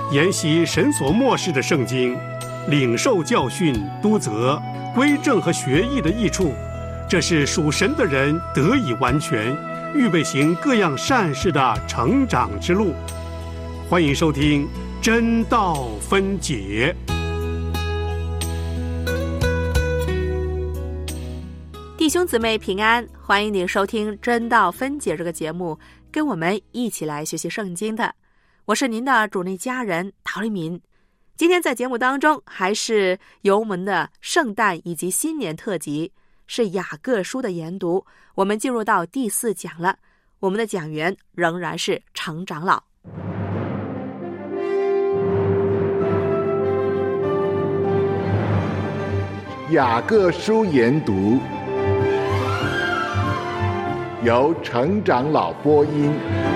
研习神所默示的圣经，领受教训、督责、归正和学义的益处，这是属神的人得以完全，预备行各样善事的成长之路。欢迎收听真道分解。 弟兄姊妹平安，欢迎您收听真道分解这个节目，跟我们一起来学习圣经的。我是您的主内家人陶丽敏。今天在节目当中，还是由我们的圣诞以及新年特辑，是雅各书的研读。我们进入到第4讲了，我们的讲员仍然是程长老。 雅各书研读，由程长老播音。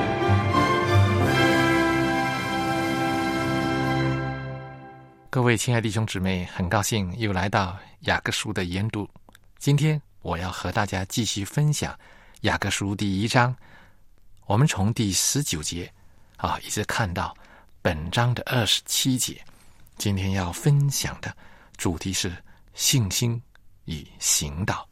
各位亲爱的弟兄姊妹，很高兴又来到雅各书的研读。今天我要和大家继续分享雅各书第1章，我们从第19节一直看到本章的27节。今天要分享的主题是信心与行道。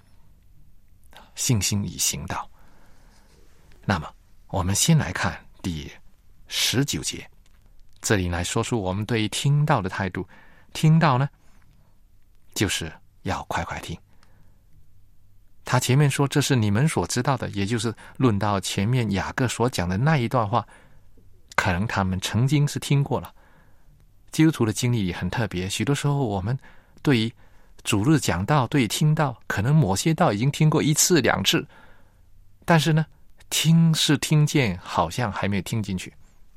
信心与行道。那么我们先来看第19节，这里来说出我们对听道的态度。听道呢，就是要快快听。他前面说这是你们所知道的，也就是论到前面雅各所讲的那一段话，可能他们曾经是听过了。基督徒的经历也很特别，许多时候我们对于主日讲道，对于听道，可能某些道已经听过1次2次，但是呢，听是听见，好像还没有听进去。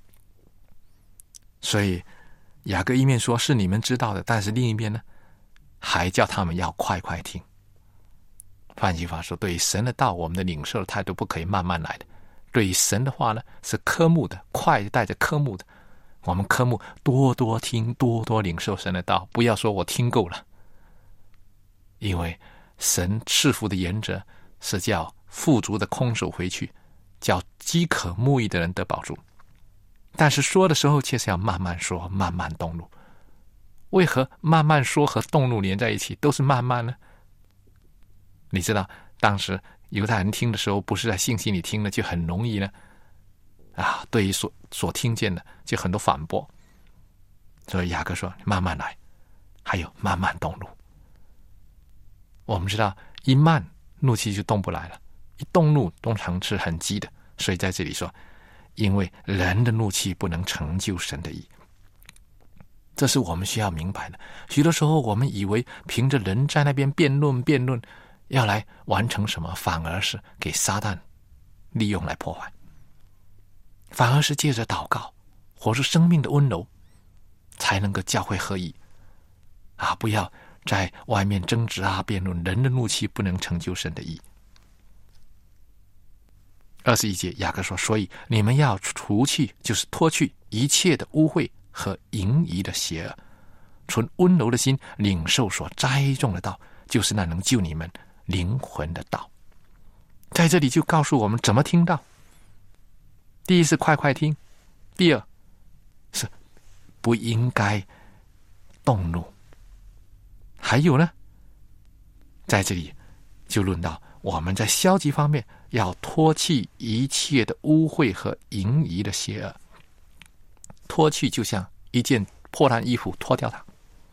所以雅各一面说是你们知道的，但是另一面呢，还叫他们要快快听。换句话说，对于神的道，我们的领受的态度不可以慢慢来的。对于神的话呢，是科目的，快带着科目的。我们科目多多听，多多领受神的道，不要说我听够了。因为神赐福的原则是叫富足的空手回去，叫饥渴慕义的人得饱足。但是说的时候却是要慢慢说，慢慢动怒。为何慢慢说和动怒连在一起，都是慢慢呢？你知道当时犹太人听的时候，不是在信心里听的，就很容易呢对于所听见的就很多反驳。所以雅各说慢慢来，还有慢慢动怒。我们知道一慢怒气就动不来了，一动怒通常是很急的。所以在这里说，因为人的怒气不能成就神的义。这是我们需要明白的。许多时候我们以为凭着人在那边辩论要来完成什么，反而是给撒旦利用来破坏。反而是借着祷告或是生命的温柔，才能够教会合一不要在外面争执辩论，人的怒气不能成就神的义。21节雅各说，所以你们要除去，就是脱去一切的污秽和淫逸的邪恶，存温柔的心领受所栽种的道，就是那能救你们灵魂的道。在这里就告诉我们怎么听道。第一是快快听，第二是不应该动怒。还有呢，在这里就论到我们在消极方面要脱去一切的污秽和淫逸的邪恶。脱去就像一件破烂衣服脱掉它，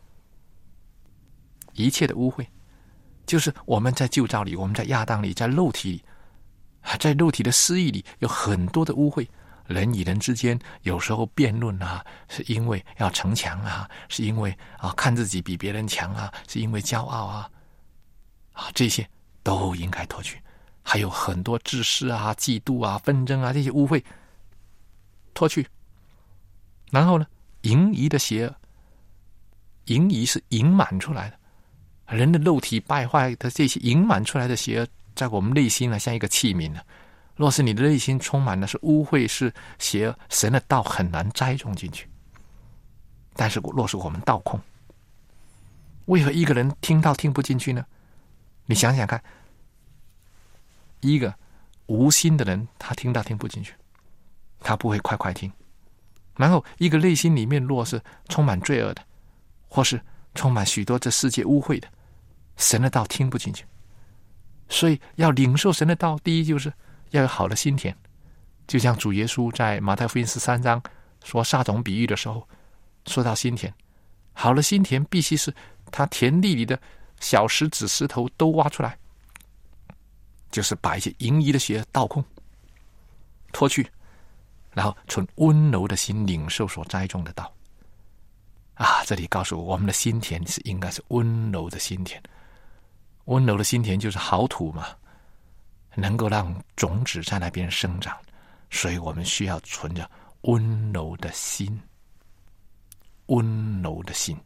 一切的污秽就是我们在旧造里，我们在亚当里，在肉体里，在肉体的私欲里有很多的污秽。人与人之间有时候辩论是因为要逞强是因为看自己比别人强是因为骄傲这些都应该脱去。还有很多自私嫉妒纷争这些污秽脱去。然后呢，淫逸的邪恶，淫逸是盈满出来的，人的肉体败坏的这些盈满出来的邪恶，在我们内心像一个器皿若是你的内心充满的是污秽，是邪恶，神的道很难栽种进去。但是若是我们道空，为何一个人听到听不进去呢？你想想看，一个无心的人，他听到听不进去，他不会快快听。 然后一个内心里面若是充满罪恶的，或是充满许多这世界污秽的，神的道听不进去。所以要领受神的道，第一就是要有好的心田。就像主耶稣在马太福音13章说撒种比喻的时候，说到心田，好的心田必须是他田地里的小石子石头都挖出来，就是把一些淫逸的血倒空脱去，然后存温柔的心领受所栽种的道。这里告诉我们的心田是应该是温柔的心田。温柔的心田就是好土嘛，能够让种子在那边生长，所以我们需要存着温柔的心。温柔的心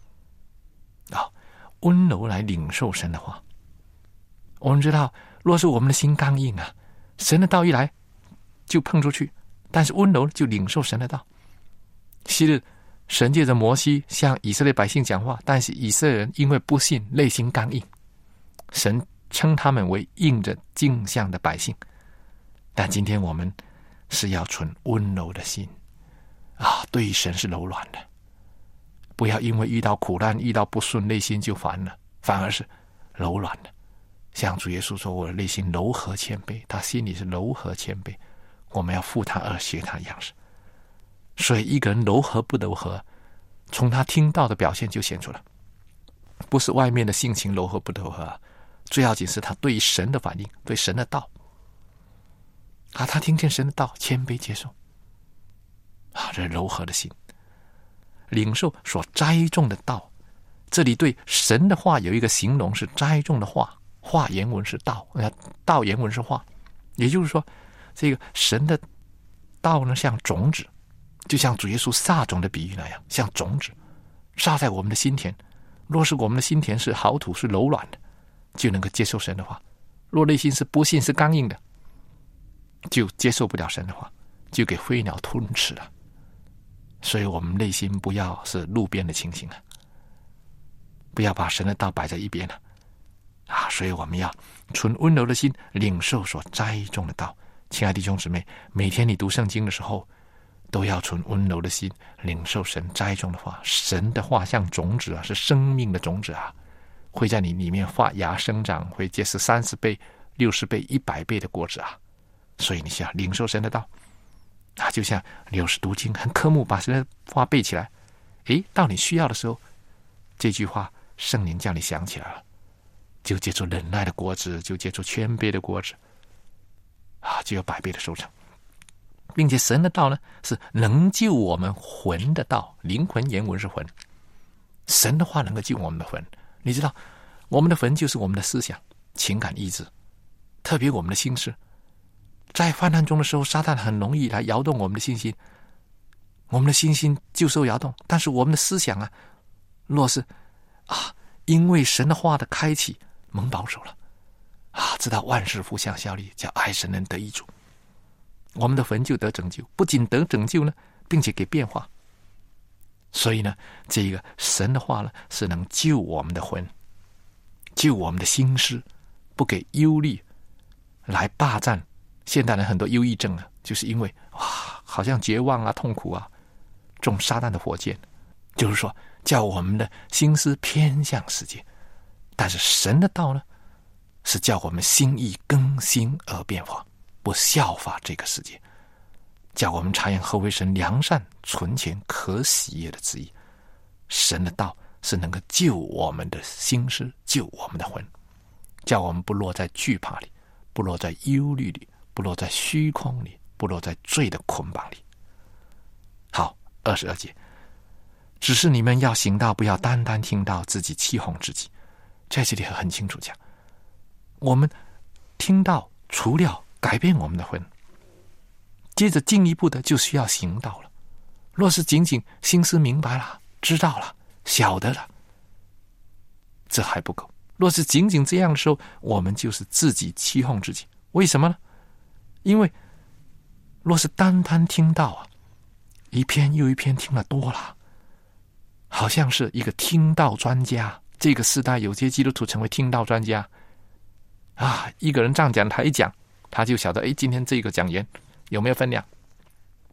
温柔来领受神的话。我们知道，若是我们的心刚硬神的道一来就碰出去，但是温柔就领受神的道。昔日神借着摩西向以色列百姓讲话，但是以色列人因为不信，内心刚硬，神称他们为硬着镜像的百姓。但今天我们是要存温柔的心对于神是柔软的，不要因为遇到苦难遇到不顺内心就烦了，反而是柔软的。像主耶稣说，我的内心柔和谦卑，他心里是柔和谦卑，我们要负他而学他样式。所以一个人柔和不柔和，从他听到的表现就显出来，不是外面的性情柔和不柔和最要紧是他对神的反应，对神的道他听见神的道，谦卑接受这柔和的心，领受所栽种的道。这里对神的话有一个形容是栽种的话，话原文是道，道原文是话，也就是说这个神的道呢，像种子，就像主耶稣撒种的比喻那样，像种子撒在我们的心田。若是我们的心田是好土，是柔软的，就能够接受神的话；若内心是不信，是刚硬的，就接受不了神的话，就给飞鸟吞吃了。所以我们内心不要是路边的情形不要把神的道摆在一边所以我们要存温柔的心，领受所栽种的道。亲爱的弟兄姊妹，每天你读圣经的时候，都要存温柔的心，领受神栽种的话。神的话像种子是生命的种子会在你里面发芽生长，会结实30倍、60倍、100倍的果子所以你想领受神的道就像有时读经很科目，把神的话背起来，到你需要的时候，这句话圣灵叫你想起来了，就结出忍耐的果子，就结出谦卑的果子就有100倍的收成。并且神的道呢，是能救我们魂的道，灵魂原文是魂，神的话能够救我们的魂。你知道我们的魂就是我们的思想、情感、意志，特别我们的心事。在患难中的时候，撒旦很容易来摇动我们的信心，我们的信心就受摇动。但是我们的思想若是因为神的话的开启蒙保守了知道万事互相效力，叫爱神人得益处，我们的魂就得拯救。不仅得拯救呢，并且给变化。所以呢，这个神的话呢，是能救我们的魂，救我们的心思，不给忧虑来霸占。现代人很多忧郁症就是因为好像绝望痛苦中撒旦的火箭，就是说叫我们的心思偏向世界。但是神的道呢，是叫我们心意更新而变化，不效法这个世界，叫我们察验何为神良善、纯全、可喜悦的旨意。神的道是能够救我们的心思，救我们的魂，叫我们不落在惧怕里，不落在忧虑里，不落在虚空里，不落在罪的捆绑里。好，22节，只是你们要行道，不要单单听到自己欺哄自己。在这里很清楚讲，我们听到除了改变我们的魂，接着进一步的就需要行道了。若是仅仅心思明白了，知道了，晓得了，这还不够。若是仅仅这样的时候，我们就是自己欺哄自己。为什么呢？因为若是单单听到一篇又一篇听了多了，好像是一个听道专家。这个时代有些基督徒成为听道专家一个人这样讲，他一讲他就晓得今天这个讲员有没有分量。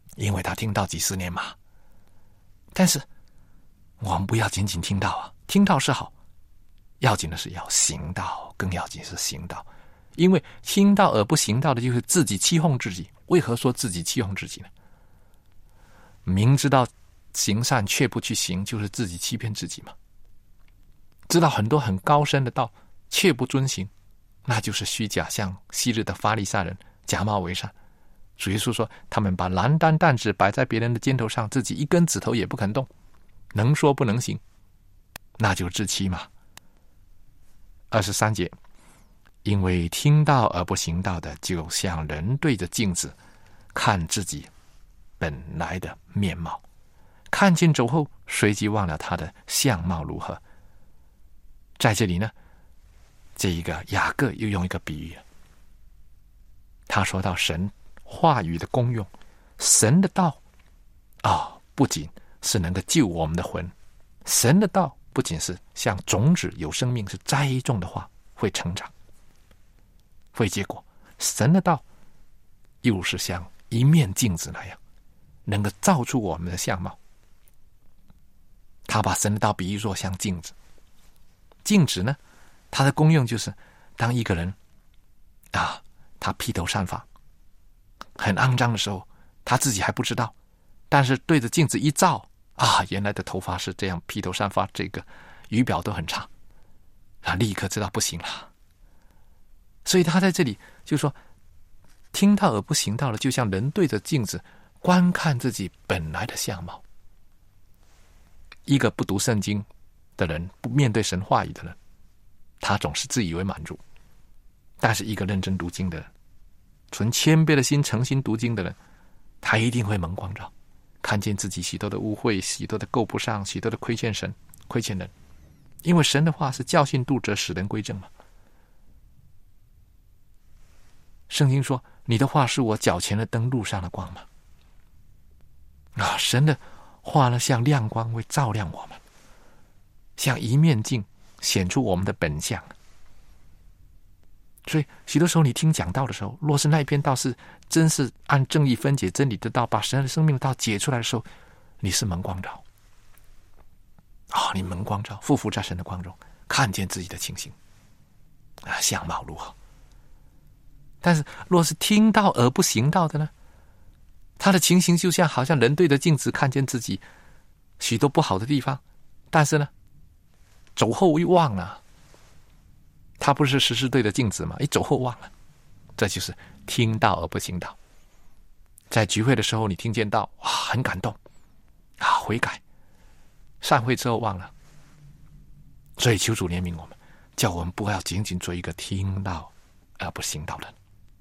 因为他听到几十年嘛。但是我们不要仅仅听到啊，听到是好，要紧的是要行道，更要紧是行道。因为听到而不行道的，就是自己欺哄自己。为何说自己欺哄自己呢？明知道行善却不去行，就是自己欺骗自己嘛。知道很多很高深的道，却不遵行，那就是虚假，像昔日的法利赛人假冒为善。主耶稣说，他们把蓝担担子摆在别人的肩头上，自己一根指头也不肯动，能说不能行，那就是自欺嘛。23节，因为听到而不行道的，就像人对着镜子看自己本来的面貌，看见走后，随即忘了他的相貌如何。在这里呢，这一个雅各又用一个比喻，他说到神话语的功用，神的道不仅是能够救我们的魂，神的道不仅是像种子有生命，是栽种的话会成长会结果，神的道又是像一面镜子那样能够照出我们的相貌。他把神的道比喻作像镜子，镜子呢，它的功用就是当一个人他披头散发很肮脏的时候，他自己还不知道，但是对着镜子一照原来的头发是这样披头散发，这个仪表都很差立刻知道不行了。所以他在这里就说，听到而不行道了，就像人对着镜子观看自己本来的相貌。一个不读圣经的人，不面对神话语的人，他总是自以为满足。但是一个认真读经的人，存谦卑的心诚心读经的人，他一定会蒙光照，看见自己许多的污秽，许多的够不上，许多的亏欠神亏欠人。因为神的话是教训督责使人归正嘛。圣经说，你的话是我脚前的灯，路上的光嘛。神的话呢，像亮光会照亮我们，像一面镜显出我们的本相。所以许多时候你听讲道的时候，若是那篇道是真是按正义分解真理的道，把神的生命的道解出来的时候，你是蒙光照你蒙光照，匍匐在神的光中，看见自己的情形相貌如何。但是若是听到而不行道的呢，他的情形就像好像人对着镜子看见自己许多不好的地方，但是呢走后一忘了。他不是时时对着镜子吗？一走后忘了，这就是听到而不行道。在聚会的时候你听见道很感动悔改，散会之后忘了。所以求主怜悯我们，叫我们不要仅仅做一个听到而不行道的人。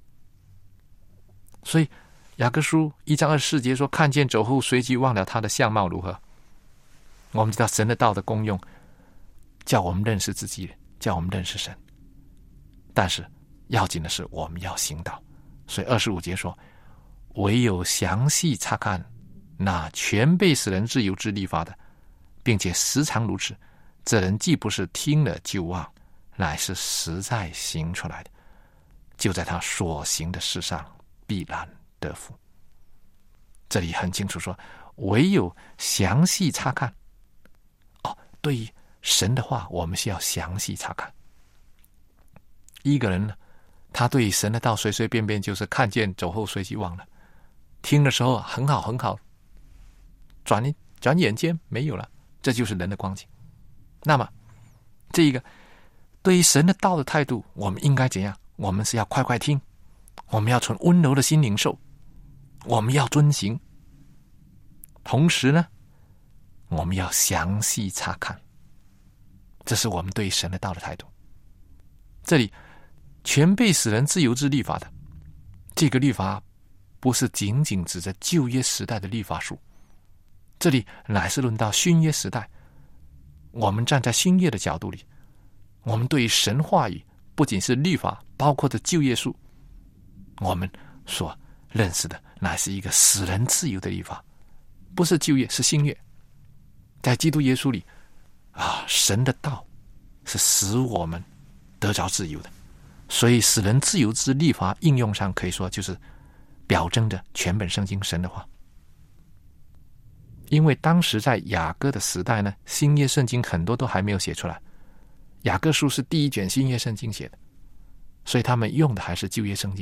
所以雅各书1章24节说，看见走后随即忘了他的相貌如何。我们知道神的道的功用，叫我们认识自己，叫我们认识神。但是要紧的是我们要行道。所以25节说，唯有详细查看那全被使人自由之律法的，并且时常如此，这人既不是听了就忘，乃是实在行出来的，就在他所行的事上必然得福。这里很清楚说，唯有详细查看对于神的话我们需要详细查看。一个人呢，他对神的道随随便便就是看见走后随即忘了，听的时候很好很好，转眼间没有了，这就是人的光景。那么这一个对于神的道的态度，我们应该怎样？我们是要快快听，我们要存温柔的心领受，我们要遵行，同时呢我们要详细查看，这是我们对于神的道的态度。这里全被使人自由之律法的，这个律法不是仅仅指着旧约时代的律法书，这里乃是论到新约时代。我们站在新约的角度里，我们对于神话语不仅是律法，包括着旧约书，我们所认识的乃是一个使人自由的律法，不是旧约，是新约。在基督耶稣里神的道是使我们得着自由的，所以使人自由之律法应用上可以说就是表征着全本圣经神的话。 因为当时在雅各的时代呢，新约圣经很多都还没有写出来，雅各书是第一卷新约圣经写的，所以他们用的还是旧约圣经。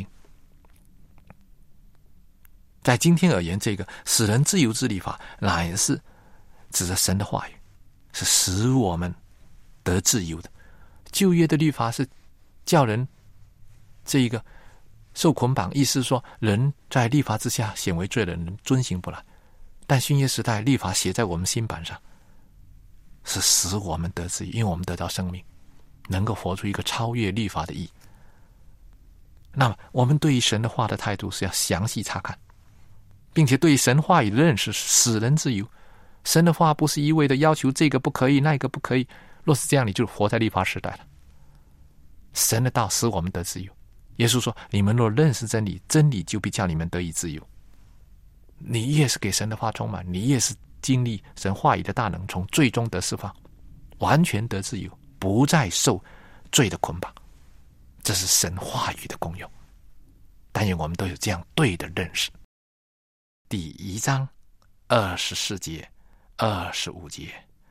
在今天而言，这个使人自由之律法乃是指着神的话语，是使我们得自由的。旧约的律法是叫人这一个受捆绑，意思是说人在律法之下显为罪人，人遵行不来。但新约时代律法写在我们心板上，是使我们得自由，因为我们得到生命，能够活出一个超越律法的义。那么我们对于神的话的态度是要详细查看，并且对于神话语的认识使人自由。神的话不是一味的要求这个不可以那个不可以，若是这样你就活在律法时代了。神的道使我们得自由，耶稣说你们若认识真理，真理就必叫你们得以自由。你越是给神的话充满，你越是经历神话语的大能，从最终得释放，完全得自由，不再受罪的捆绑。这是神话语的功用，但愿我们都有这样对的认识。第1章24节25节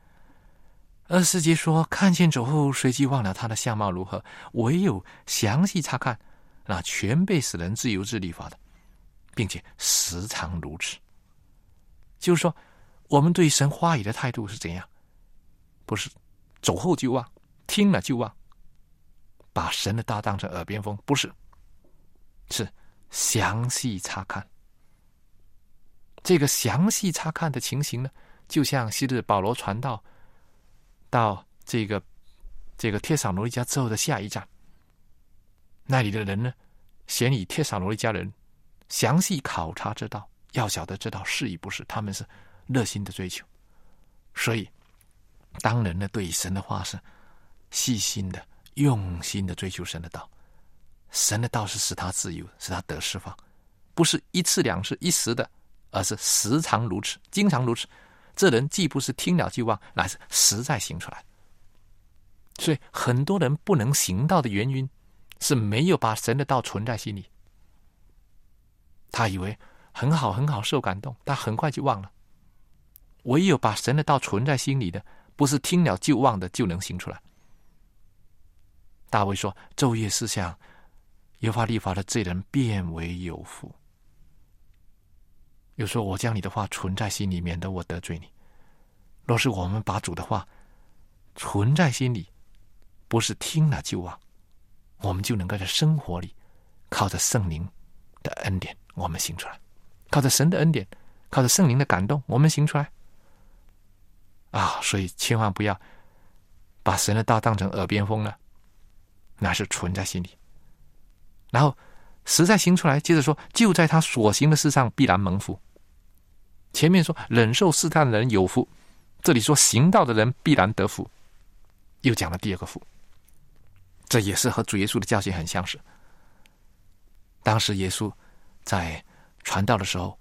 ，24节说看见走后，随即忘了他的相貌如何，唯有详细查看那全被使人自由之律法的，并且时常如此。就是说我们对神话语的态度是怎样，不是走后就忘，听了就忘，把神的道当成耳边风，不是，是详细查看。这个详细查看的情形呢，就像昔日保罗传道到这个帖撒罗尼迦之后的下一站，那里的人呢，先以帖撒罗尼迦人详细考察这道，要晓得这道是与不是，他们是热心的追求。所以当人呢对神的话是细心的用心的追求神的道，神的道是使他自由，使他得释放，不是一次两次一时的，而是时常如此，经常如此。这人既不是听了就忘，乃是实在行出来。所以很多人不能行道的原因是没有把神的道存在心里，他以为很好很好受感动，但很快就忘了。唯有把神的道存在心里的，不是听了就忘的，就能行出来。大卫说昼夜思想耶和华律法的罪人变为有福。又说我将你的话存在心里，免得我得罪你。若是我们把主的话存在心里，不是听了就忘，我们就能够在生活里靠着圣灵的恩典我们行出来，靠着神的恩典，靠着圣灵的感动我们行出来所以千万不要把神的道当成耳边风了，那是存在心里，然后实在行出来。接着说就在他所行的事上必然蒙福。前面说忍受试探的人有福，这里说行道的人必然得福，又讲了第二个福。这也是和主耶稣的教训很相似。当时耶稣在传道的时候，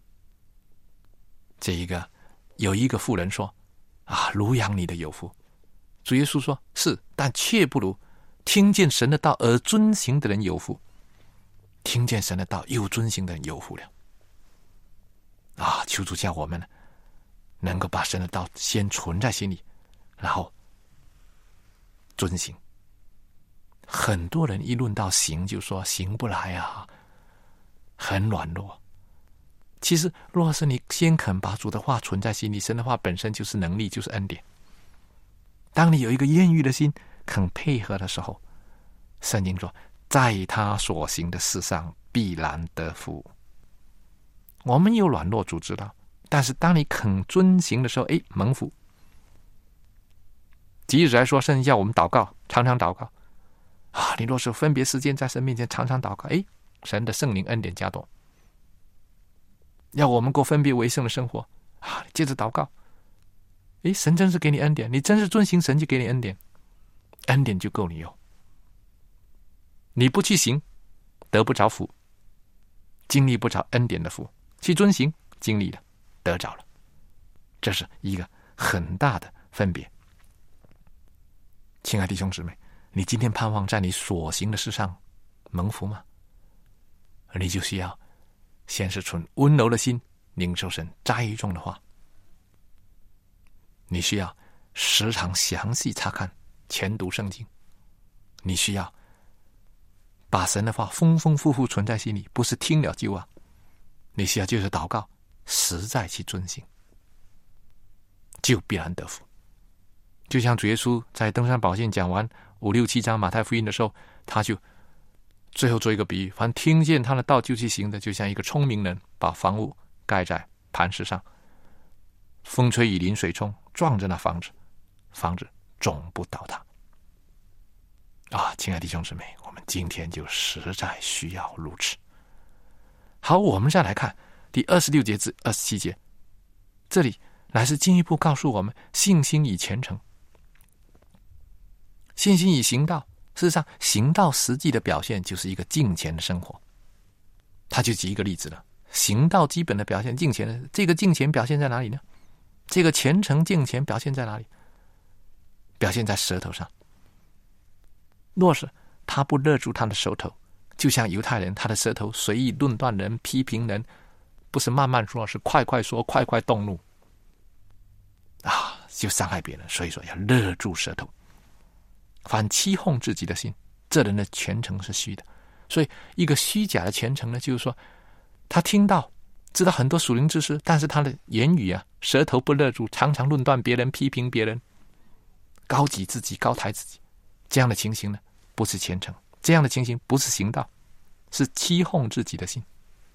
有一个妇人说乳养你的有福。主耶稣说是，但却不如听见神的道而遵行的人有福。听见神的道又遵行的人有福了。求主叫我们能够把神的道先存在心里，然后遵行。很多人一论到行就说行不来很软弱。其实若是你先肯把主的话存在心里，神的话本身就是能力，就是恩典。当你有一个愿意的心肯配合的时候，圣经说在他所行的事上必然得福。我们有软弱主知道，但是当你肯遵行的时候蒙福。即使来说圣经叫我们祷告，常常祷告你若是分别时间在神面前常常祷告，神的圣灵恩典加多，要我们过分别为圣的生活接着祷告，神真是给你恩典，你真是遵行，神就给你恩典，恩典就够你用。你不去行得不着福，经历不着恩典的福，去遵行经历了得着了，这是一个很大的分别。亲爱的弟兄姊妹，你今天盼望在你所行的事上蒙福吗？你就需要先是存温柔的心领受神栽种的话， 你需要时常详细查看研读圣经，你需要把神的话丰丰富富存在心里，不是听了就忘。你需要就是祷告，实在去遵行，就必然得福。就像主耶稣在登山宝训讲完5、6、7章马太福音的时候，他就最后做一个比喻，凡听见他的道就去行的，就像一个聪明人把房屋盖在磐石上，风吹雨淋水冲，撞着那房子，房子总不倒塌。亲爱的弟兄姊妹，我们今天就实在需要如此。好，我们再来看第26节至27节，这里乃是进一步告诉我们信心与虔诚。信心与行道，事实上行道实际的表现就是一个敬虔的生活。他就举一个例子了，行道基本的表现，敬虔的这个敬虔表现在哪里呢？这个虔诚敬虔表现在哪里？表现在舌头上。若是他不勒住他的舌头，就像犹太人，他的舌头随意论断人、批评人，不是慢慢说，是快快说，快快动怒就伤害别人。所以说要勒住舌头。凡欺哄自己的心，这人的虔诚是虚的。所以一个虚假的虔诚呢，就是说他听到知道很多属灵知识，但是他的言语舌头不勒住，常常论断别人、批评别人，高举自己、高抬自己，这样的情形呢，不是虔诚，这样的情形不是行道，是欺哄自己的心。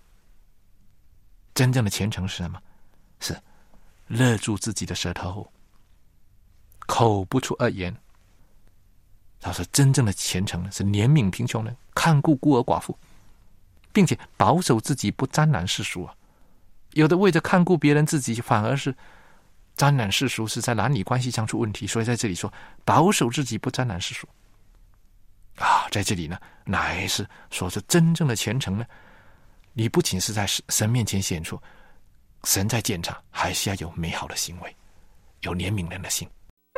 真正的虔诚是什么？是勒住自己的舌头，口不出恶言。他说真正的虔诚是怜悯贫穷人，看顾孤儿寡妇，并且保守自己不沾染世俗有的为着看顾别人，自己反而是沾染世俗，是在男女关系上出问题。所以在这里说保守自己不沾染世俗在这里呢，乃是说是真正的虔诚呢，你不仅是在神面前显出，神在检查，还是要有美好的行为，有怜悯人的心。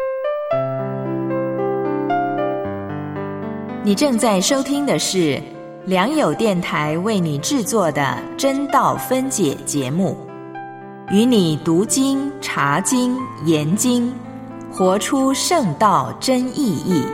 你正在收听的是良友电台为你制作的真道分解节目，与你读经、查经、研经，活出圣道真意义。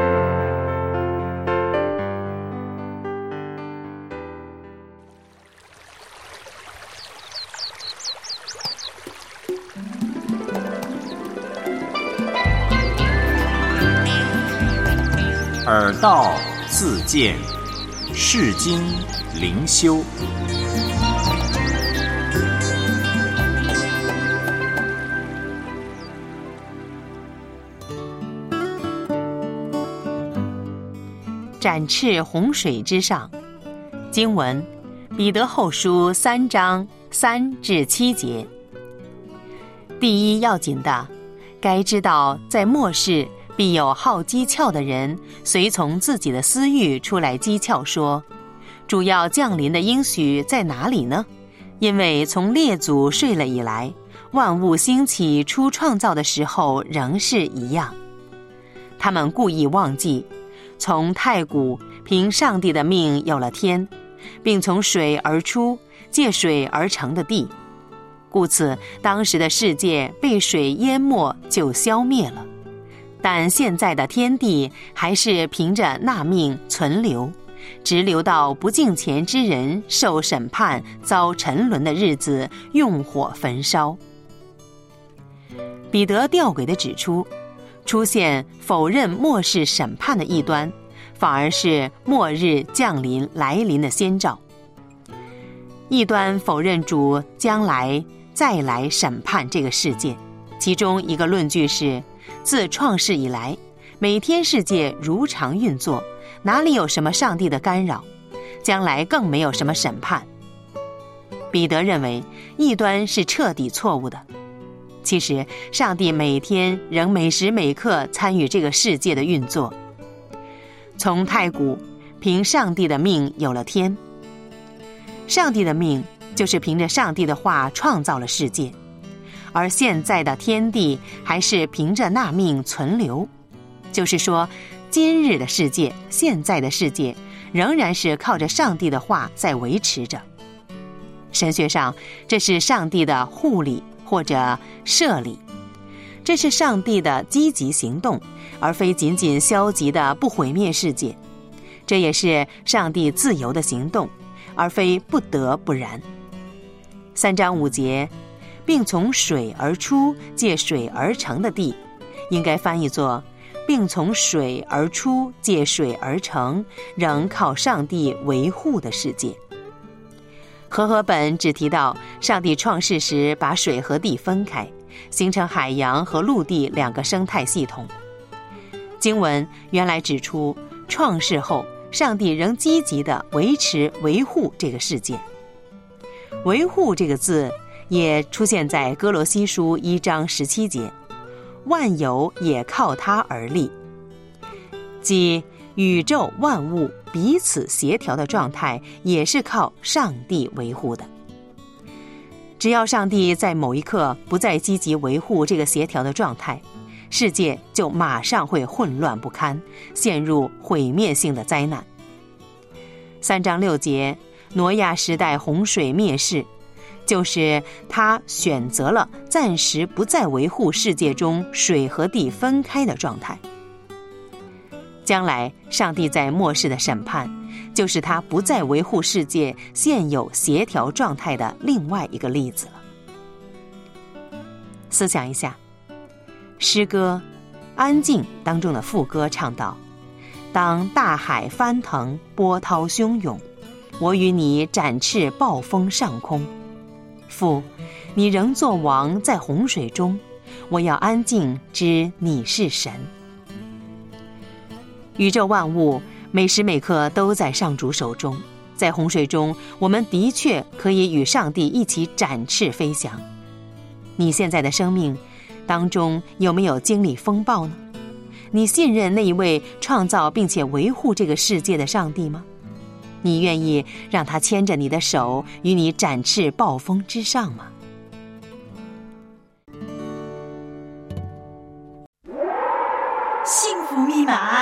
耳道自见，世经灵修。 展翅洪水之上。经文：彼得后书3章3至7节。第一要紧的，该知道在末世必有好讥诮的人，随从自己的私欲出来讥诮说，主要降临的应许在哪里呢？因为从列祖睡了以来，万物兴起初创造的时候仍是一样。他们故意忘记，从太古凭上帝的命有了天，并从水而出，借水而成的地，故此当时的世界被水淹没，就消灭了。但现在的天地还是凭着那命存留，直留到不敬虔之人受审判遭沉沦的日子，用火焚烧。彼得吊诡地指出，出现否认末世审判的异端，反而是末日降临来临的先兆。异端否认主将来再来审判这个世界，其中一个论据是，自创世以来，每天世界如常运作，哪里有什么上帝的干扰，将来更没有什么审判。彼得认为异端是彻底错误的。其实上帝每天仍每时每刻参与这个世界的运作。从太古凭上帝的命有了天，上帝的命就是凭着上帝的话创造了世界，而现在的天地还是凭着那命存留，就是说今日的世界，现在的世界仍然是靠着上帝的话在维持着。神学上这是上帝的护理或者设理， 这是上帝的积极行动，而非仅仅消极的不毁灭世界。这也是上帝自由的行动，而非不得不然。3章5节，并从水而出，借水而成的地，应该翻译作并从水而出，借水而成，仍靠上帝维护的世界。和合本只提到上帝创世时把水和地分开，形成海洋和陆地2个生态系统。经文原来指出，创世后上帝仍积极地维持维护这个世界。维护这个字也出现在哥罗西书1章17节，万有也靠它而立，即宇宙万物彼此协调的状态也是靠上帝维护的。只要上帝在某一刻不再积极维护这个协调的状态，世界就马上会混乱不堪，陷入毁灭性的灾难。3章6节，挪亚时代洪水灭世，就是他选择了暂时不再维护世界中水和地分开的状态。将来上帝在末世的审判，就是他不再维护世界现有协调状态的另外一个例子了。思想一下，诗歌安静当中的副歌唱道，当大海翻腾，波涛汹涌，我与你展翅暴风上空。父，你仍作王在洪水中，我要安静知你是神。宇宙万物每时每刻都在上主手中，在洪水中，我们的确可以与上帝一起展翅飞翔。你现在的生命当中有没有经历风暴呢？你信任那一位创造并且维护这个世界的上帝吗？你愿意让他牵着你的手，与你展翅暴风之上吗？ 幸福密码：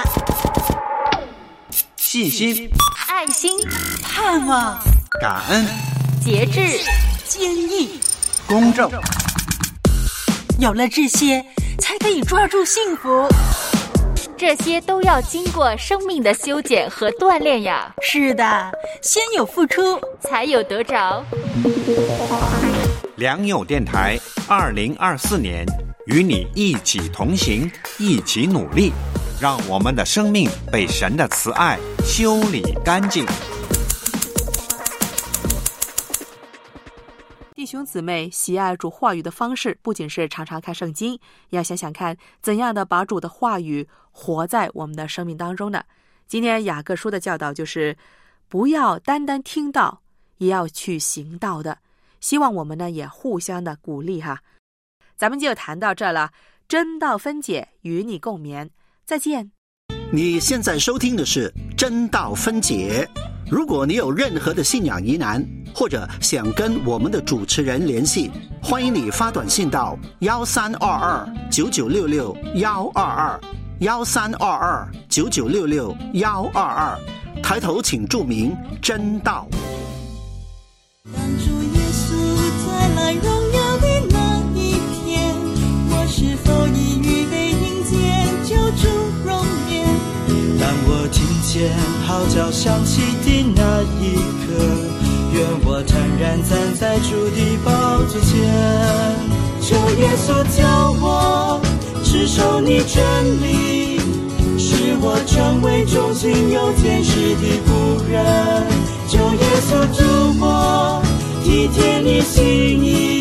信心、 爱心、盼望、 感恩、 节制、坚毅、 公正。 有了这些，才可以抓住幸福。 这些都要经过生命的修剪和锻炼呀。 是的，先有付出， 才有得着。 良友电台2024年与你一起同行，一起努力，让我们的生命被神的慈爱修理干净。 弟兄姊妹，喜爱主话语的方式不仅是常常看圣经，也要想想看怎样的把主的话语活在我们的生命当中呢？今天雅各书的教导就是不要单单听到，也要去行道的。希望我们呢也互相的鼓励哈。咱们就谈到这了，真道分解，与你共勉，再见。 你现在收听的是真道分解。如果你有任何的信仰疑难，或者想跟我们的主持人联系，欢迎你发短信到1322-9966-122，1322-9966-122，抬头请注明真道。 当主耶稣再来荣耀的那一天，我是否已预备迎接救主容颜？ 当我听见号角响起的那一刻，愿我坦然站在主的宝座前。 求耶稣教我持守你真理，使我成为忠心有见识的仆人。求耶稣助我体贴你心意，